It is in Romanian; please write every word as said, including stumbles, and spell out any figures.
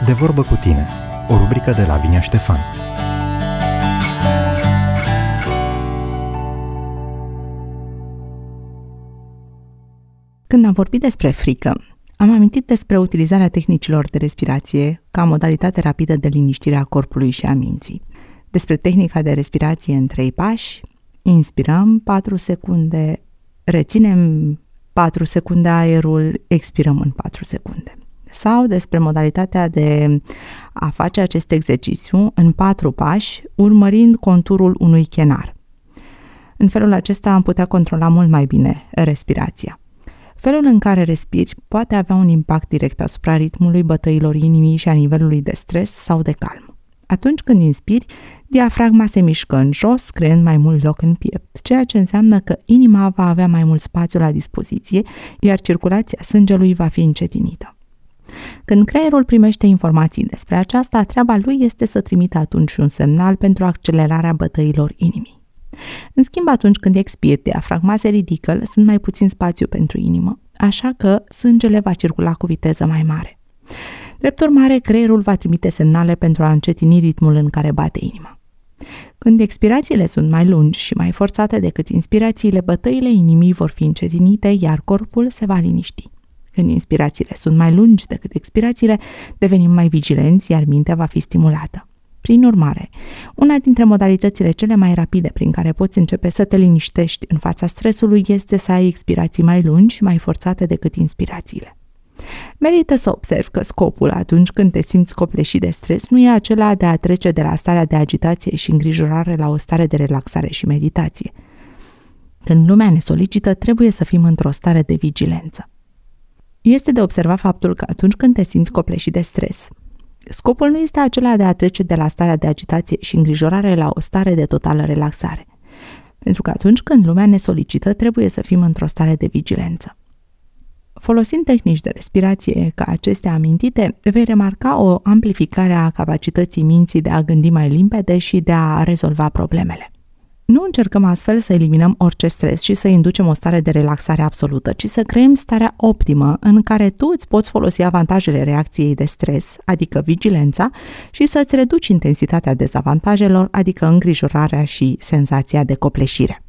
De vorbă cu tine, o rubrică de Lavinia Ștefan. Când am vorbit despre frică, am amintit despre utilizarea tehnicilor de respirație ca modalitate rapidă de liniștire a corpului și a minții. Despre tehnica de respirație în trei pași: inspirăm patru secunde, reținem patru secunde aerul, expirăm în patru secunde. Sau despre modalitatea de a face acest exercițiu în patru pași, urmărind conturul unui chenar. În felul acesta am putea controla mult mai bine respirația. Felul în care respiri poate avea un impact direct asupra ritmului bătăilor inimii și a nivelului de stres sau de calm. Atunci când inspiri, diafragma se mișcă în jos, creând mai mult loc în piept, ceea ce înseamnă că inima va avea mai mult spațiu la dispoziție, iar circulația sângelui va fi încetinită. Când creierul primește informații despre aceasta, treaba lui este să trimită atunci un semnal pentru accelerarea bătăilor inimii. În schimb, atunci când expiri, diafragma se ridică, lăsând mai puțin spațiu pentru inimă, așa că sângele va circula cu viteză mai mare. Drept urmare, creierul va trimite semnale pentru a încetini ritmul în care bate inima. Când expirațiile sunt mai lungi și mai forțate decât inspirațiile, bătăile inimii vor fi încetinite, iar corpul se va liniști. Când inspirațiile sunt mai lungi decât expirațiile, devenim mai vigilenți, iar mintea va fi stimulată. Prin urmare, una dintre modalitățile cele mai rapide prin care poți începe să te liniștești în fața stresului este să ai expirații mai lungi și mai forțate decât inspirațiile. Merită să observi că scopul atunci când te simți copleșit de stres nu e acela de a trece de la starea de agitație și îngrijorare la o stare de relaxare și meditație. Când lumea ne solicită, trebuie să fim într-o stare de vigilență. Este de observat faptul că atunci când te simți copleșit de stres, scopul nu este acela de a trece de la starea de agitație și îngrijorare la o stare de totală relaxare. Pentru că atunci când lumea ne solicită, trebuie să fim într-o stare de vigilență. Folosind tehnici de respirație ca acestea amintite, vei remarca o amplificare a capacității minții de a gândi mai limpede și de a rezolva problemele. Nu încercăm astfel să eliminăm orice stres și să inducem o stare de relaxare absolută, ci să creăm starea optimă în care tu îți poți folosi avantajele reacției de stres, adică vigilența, și să-ți reduci intensitatea dezavantajelor, adică îngrijorarea și senzația de copleșire.